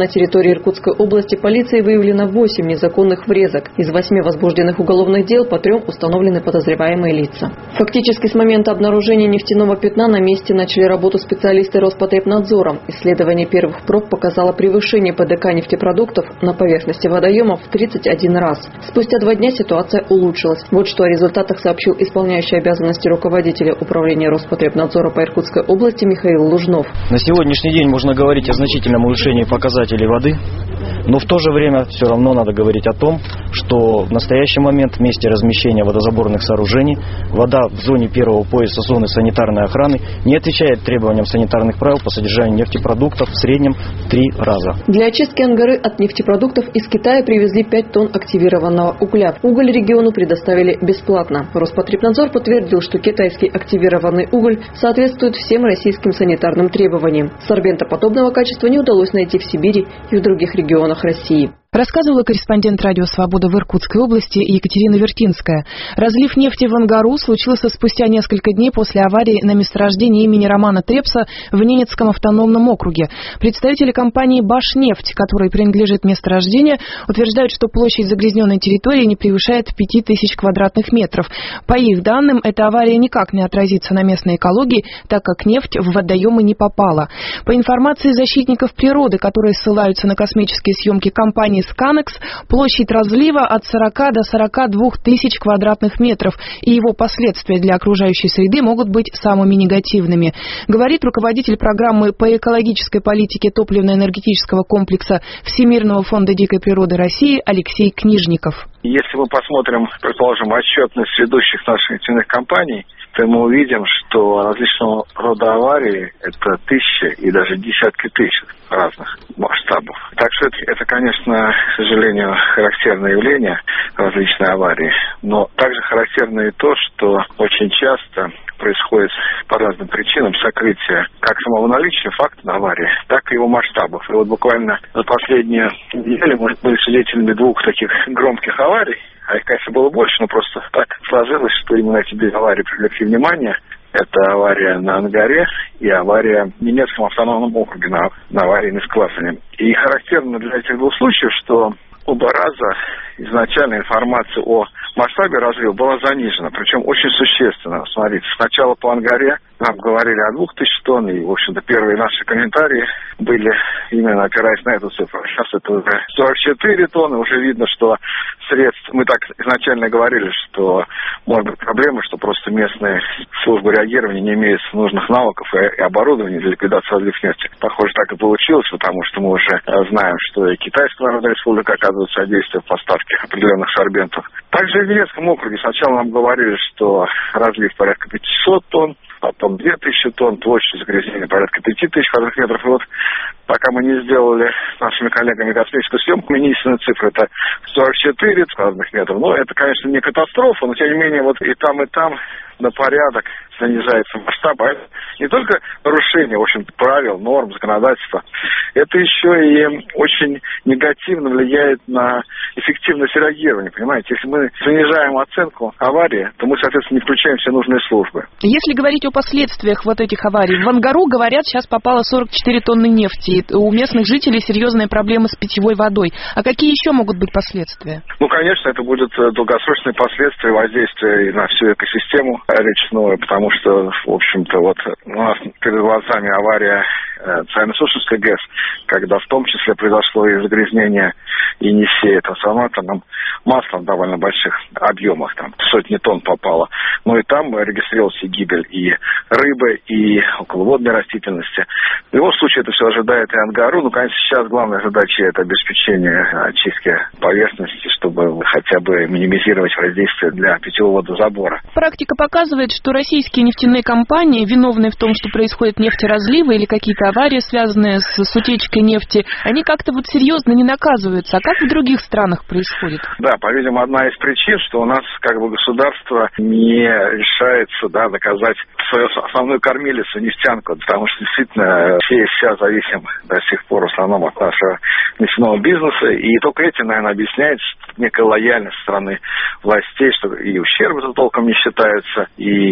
на территории Иркутской области полицией выявлено восемь незаконных врезок. Из восьми возбужденных уголовных дел по трем установлены подозреваемые лица. Фактически с момента обнаружения нефтяного пятна на месте начали работу специалисты Роспотребнадзора. Исследование первых проб показало превышение ПДК нефтепродуктов на поверхности водоемов в тридцать один раз. Спустя два дня ситуация улучшилась. Вот что о результатах сообщил исполняющий обязанности руководителя управления Роспотребнадзора по Иркутской области Михаил Лужнов. На сегодняшний день можно говорить о значительном улучшении показателей воды, но в то же время все равно надо говорить о том, что в настоящий момент в месте размещения водозаборных сооружений вода в зоне первого пояса зоны санитарной охраны не отвечает требованиям санитарных правил по содержанию нефтепродуктов в среднем в три раза. Для очистки Ангары от нефтепродуктов из Китая привезли пять тонн активированного угля. Уголь региону предоставили бесплатно. Роспотребнадзор подтвердил, что китайский активированный уголь соответствует всем российским санитарным требованиям. Сорбента подобного качества не удалось найти в Сибири и в других регионах России. Рассказывала корреспондент «Радио Свобода» в Иркутской области Екатерина Вертинская. Разлив нефти в Ангару случился спустя несколько дней после аварии на месторождении имени Романа Трепса в Ненецком автономном округе. Представители компании «Башнефть», которой принадлежит месторождение, утверждают, что площадь загрязненной территории не превышает пяти тысяч квадратных метров. По их данным, эта авария никак не отразится на местной экологии, так как нефть в водоемы не попала. По информации защитников природы, которые ссылаются на космические съемки компании «Сканекс», площадь разлива от сорока до сорока двух тысяч квадратных метров, и его последствия для окружающей среды могут быть самыми негативными, говорит руководитель программы по экологической политике топливно-энергетического комплекса Всемирного фонда дикой природы России Алексей Книжников. Если мы посмотрим, предположим, отчетность ведущих наших нефтяных компаний, то мы увидим, что различного рода аварии – это тысячи и даже десятки тысяч разных масштабов. Так что это, это, конечно, к сожалению, характерное явление, различные аварии. Но также характерно и то, что очень часто происходит по разным причинам сокрытие как самого наличия факта аварии, так и его масштабов. И вот буквально за последние недели мы были свидетелями двух таких громких аварий. А их, конечно, было больше, но просто так сложилось, что именно эти две аварии привлекли внимание. Это авария на Ангаре и авария в Ненецком автономном округе на, на аварии с классами. И характерно для этих двух случаев, что оба раза изначально информация о масштабе разлива была занижена, причем очень существенно. Смотрите, сначала по Ангаре нам говорили о двух тысячах тонн, и, в общем-то, первые наши комментарии были именно опираясь на эту цифру. Сейчас это уже сорок четыре тонны, уже видно, что средств, мы так изначально говорили, что может быть проблема, что просто местные службы реагирования не имеют нужных навыков и оборудования для ликвидации разлива нефти. Похоже, так и получилось, потому что мы уже знаем, что и Китайская Народная Республика оказывает содействие в поставке определенных сорбентов. Также в Ненецком округе сначала нам говорили, что разлив порядка пятьсот тонн, потом две тысячи тонн, площадь загрязнения порядка пяти тысяч квадратных метров. И вот пока мы не сделали с нашими коллегами космическую съемку, единственная цифра это сорок четыре квадратных метров. Но это, конечно, не катастрофа, но тем не менее вот и там, и там на порядок снижается масштаб. А это не только нарушение, в общем, правил, норм, законодательства, это еще и очень негативно влияет на эффективность реагирования, понимаете? Если мы занижаем оценку аварии, то мы, соответственно, не включаем все нужные службы. Если говорить о последствиях вот этих аварий, в Ангару, говорят, сейчас попало сорок четыре тонны нефти. У местных жителей серьезные проблемы с питьевой водой. А какие еще могут быть последствия? Ну, конечно, это будут долгосрочные последствия воздействия на всю экосистему речную, потому что, в общем-то, вот у нас перед глазами авария Царьно-Сушинской ГЭС, когда в том числе произошло и загрязнение Енисея трансформаторным маслом в довольно больших объемах, там сотни тонн попало. Но и там регистрировалась и гибель и рыбы, и околоводной растительности. В любом случае это все ожидает и Ангару. Ну, конечно, сейчас главная задача это обеспечение очистки поверхности, чтобы хотя бы минимизировать воздействие для питьевого водозабора. Практика показывает, что российские нефтяные компании, виновные в том, что происходят нефтеразливы или какие-то аварии, связанные с, с утечкой нефти, они как-то вот серьезно не наказываются. А как в других странах происходит? Да, по-видимому, одна из причин, что у нас как бы государство не решается, да, доказать свою основную кормилицу, нефтянку, потому что действительно все сейчас зависим до сих пор в основном от нашего нефтяного бизнеса, и только этим, наверное, объясняет некая лояльность со стороны властей, что и ущербы толком не считаются, и практически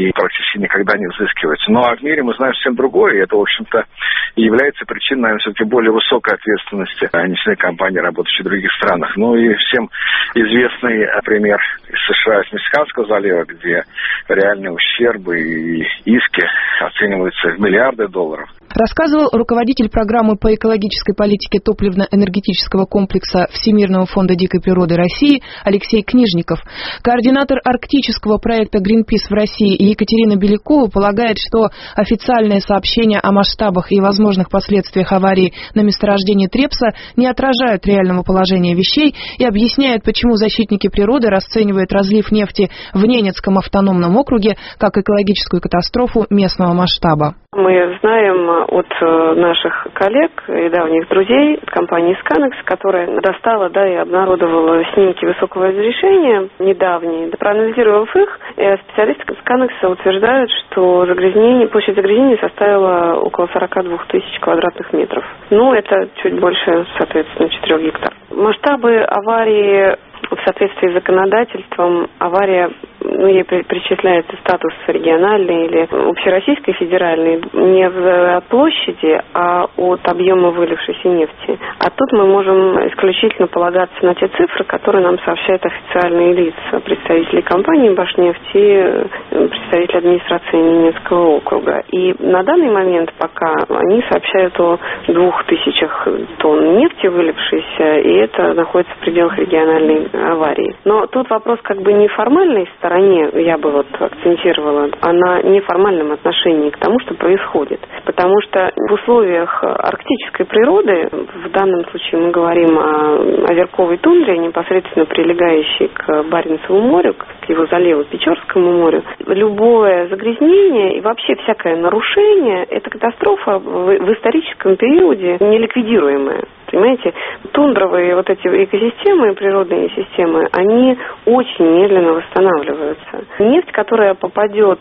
вещи никогда не взыскиваются. Ну, а в мире мы знаем совсем другое, и это, в общем-то, и является причиной, наверное, все-таки более высокой ответственности нефтяных компаний, работающих в других странах. Ну, и всем известный пример из США, из Мексиканского залива, где реальные ущербы и иски оцениваются в миллиарды долларов. Рассказывал руководитель программы по экологической политике топливно-энергетического комплекса Всемирного фонда дикой природы России Алексей Книжников. Координатор арктического проекта Greenpeace в России Екатерина Белякова полагает, что официальные сообщения о масштабах и возможных последствиях аварии на месторождении Трепса не отражают реального положения вещей и объясняет, почему защитники природы расценивают разлив нефти в Ненецком автономном округе как экологическую катастрофу местного масштаба. Мы знаем от наших коллег и давних друзей от компании Scanex, которая достала, да, и обнародовала снимки высокого разрешения недавние. Проанализировав их, специалисты Scanex утверждают, что загрязнение, площадь загрязнения составила около сорок два тысяч квадратных метров. Ну, это чуть больше, соответственно, четырех гектар. Масштабы аварии в соответствии с законодательством, авария, ну, ей причисляется статус региональный или общероссийской федеральный, не от площади, а от объема вылившейся нефти. А тут мы можем исключительно полагаться на те цифры, которые нам сообщают официальные лица, представители компании «Башнефть» и представители администрации Ненецкого округа. И на данный момент пока они сообщают о двух тысячах тонн нефти вылившейся, и это находится в пределах региональной аварии. Но тут вопрос как бы не в формальной стороне, я бы вот акцентировала, а на неформальном отношении к тому, что происходит. Потому что в условиях арктической природы, в данном случае мы говорим о озерковой тундре, непосредственно прилегающей к Баренцеву морю, к его заливу, Печорскому морю, любое загрязнение и вообще всякое нарушение – это катастрофа в историческом периоде неликвидируемая. Понимаете, тундровые вот эти экосистемы, природные системы, они очень медленно восстанавливаются. Нефть, которая попадет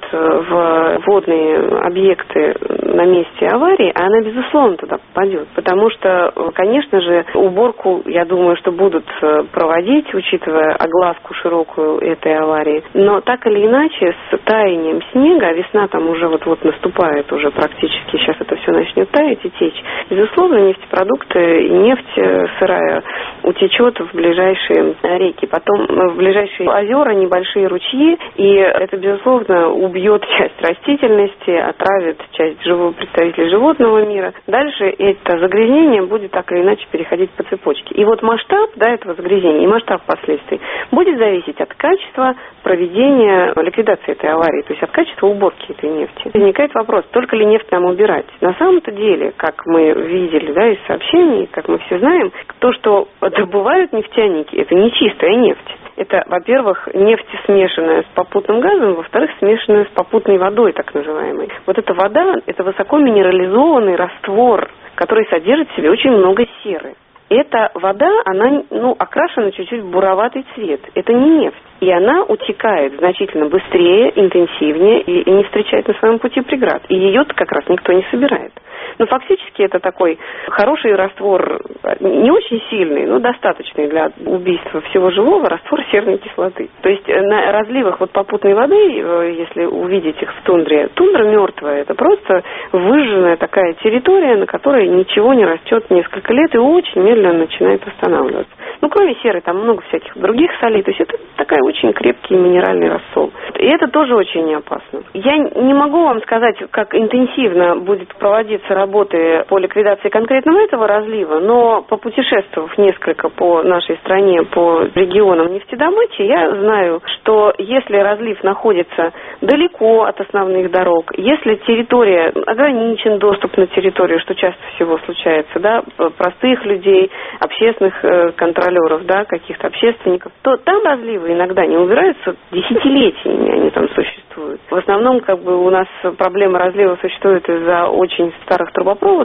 в водные объекты на месте аварии, она, безусловно, туда попадет. Потому что, конечно же, уборку, я думаю, что будут проводить, учитывая огласку широкую этой аварии. Но так или иначе, с таянием снега, а весна там уже вот-вот наступает уже практически, сейчас это все начнет таять и течь, безусловно, нефтепродукты и нефть сырая утечет в ближайшие реки, потом в ближайшие озера, небольшие ручьи, и это, безусловно, убьет часть растительности, отравит часть живого представителей животного мира. Дальше это загрязнение будет так или иначе переходить по цепочке. И вот масштаб, да, этого загрязнения и масштаб последствий будет зависеть от качества проведения ликвидации этой аварии, то есть от качества уборки этой нефти. Возникает вопрос, только ли нефть нам убирать? На самом-то деле, как мы видели, да, из сообщений, как мы все знаем, то, что добывают нефтяники, это не чистая нефть. Это, во-первых, нефть, смешанная с попутным газом, во-вторых, смешанная с попутной водой, так называемой. Вот эта вода, это высоко минерализованный раствор, который содержит в себе очень много серы. Эта вода, она, ну, окрашена чуть-чуть в буроватый цвет. Это не нефть. И она утекает значительно быстрее, интенсивнее и, и не встречает на своем пути преград. И ее-то как раз никто не собирает. Но фактически это такой хороший раствор, не очень сильный, но достаточный для убийства всего живого, раствор серной кислоты. То есть на разливах вот попутной воды, если увидеть их в тундре, тундра мертвая, это просто выжженная такая территория, на которой ничего не растет несколько лет и очень медленно начинает восстанавливаться. Ну, кроме серы, там много всяких других солей, то есть это такая очень крепкий минеральный рассол. И это тоже очень опасно. Я не могу вам сказать, как интенсивно будет проводиться работы по ликвидации конкретного этого разлива, но попутешествовав несколько по нашей стране, по регионам нефтедобычи, я знаю, что если разлив находится далеко от основных дорог, если территория, ограничен доступ на территорию, что часто всего случается, да, простых людей, общественных контролеров, да, каких-то общественников, то там разливы иногда не убираются десятилетиями, они там существуют. В основном, как бы, у нас проблема разлива существует из-за очень старых трубопроводов,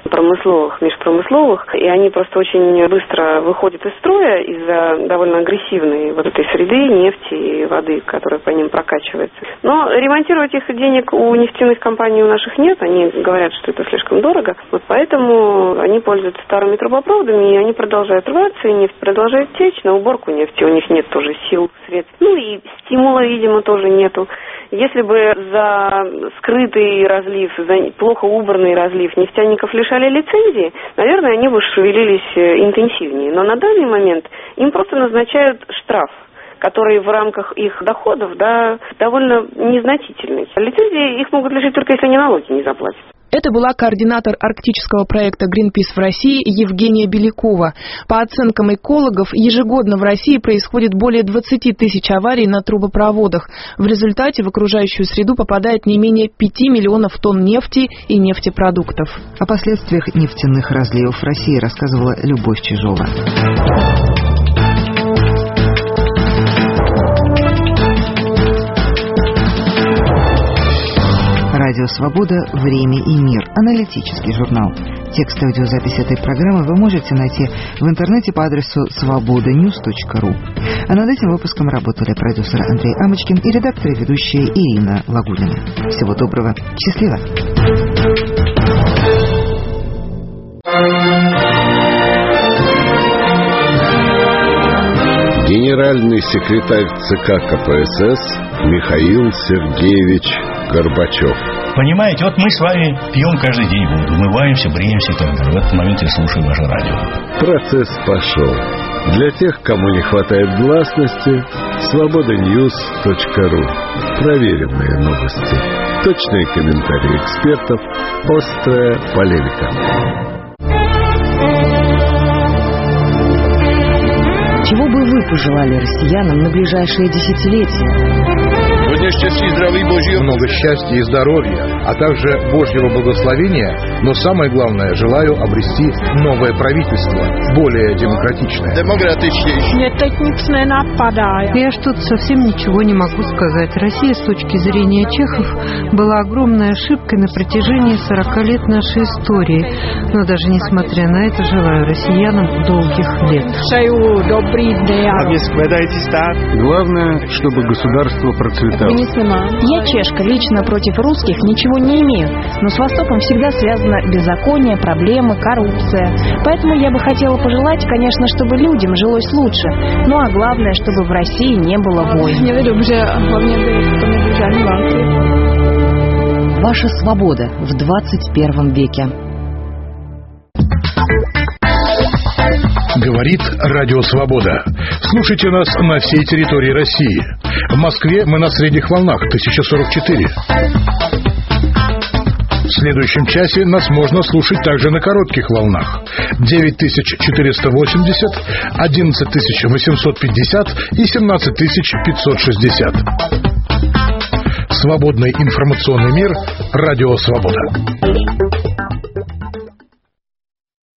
промысловых, межпромысловых, и они просто очень быстро выходят из строя из-за довольно агрессивной вот этой среды нефти и воды, которая по ним прокачивается. Но ремонтировать их денег у нефтяных компаний у наших нет, они говорят, что это слишком дорого, вот поэтому они пользуются старыми трубопроводами, и они продолжают рваться, и нефть продолжает течь, на уборку нефти у них нет тоже сил, средств, ну и стимула, видимо, тоже нету. Если бы за скрытый разлив, за плохо убранный разлив нефтяников лишали лицензии, наверное, они бы шевелились интенсивнее. Но на данный момент им просто назначают штраф, который в рамках их доходов, да, довольно незначительный. Лицензии их могут лишить только если они налоги не заплатят. Это была координатор арктического проекта Greenpeace в России Евгения Белякова. По оценкам экологов, ежегодно в России происходит более двадцати тысяч аварий на трубопроводах. В результате в окружающую среду попадает не менее пяти миллионов тонн нефти и нефтепродуктов. О последствиях нефтяных разливов в России рассказывала Любовь Чижова. Радио «Свобода. Время и мир». Аналитический журнал. Текст и аудиозапись этой программы вы можете найти в интернете по адресу свобода ньюс точка ру. А над этим выпуском работали продюсер Андрей Амочкин и редактор и ведущая Ирина Лагунина. Всего доброго. Счастливо. Генеральный секретарь ЦК КПСС Михаил Сергеевич Горбачев. Понимаете, вот мы с вами пьем каждый день воду, умываемся, бреемся и так далее. В этот момент я слушаю ваше радио. Процесс пошел. Для тех, кому не хватает гласности, свобода ньюс точка ру. Проверенные новости. Точные комментарии экспертов. Острая полемика. Чего бы вы пожелали россиянам на ближайшие десятилетия? Много счастья и здоровья, а также Божьего благословения, но самое главное, желаю обрести новое правительство, более демократичное. Я что-то совсем ничего не могу сказать. Россия с точки зрения чехов была огромной ошибкой на протяжении сорока лет нашей истории. Но даже несмотря на это, желаю россиянам долгих лет. Главное, чтобы государство процветало. Я чешка, лично против русских ничего не имею, но с Востоком всегда связано беззаконие, проблемы, коррупция. Поэтому я бы хотела пожелать, конечно, чтобы людям жилось лучше, ну а главное, чтобы в России не было войн. Ваша свобода в двадцать первом веке. Говорит Радио Свобода. Слушайте нас на всей территории России. В Москве мы на средних волнах тысяча сорок четыре. В следующем часе нас можно слушать также на коротких волнах девять тысяч четыреста восемьдесят, одиннадцать тысяч восемьсот пятьдесят и семнадцать тысяч пятьсот шестьдесят. Свободный информационный мир. Радио Свобода.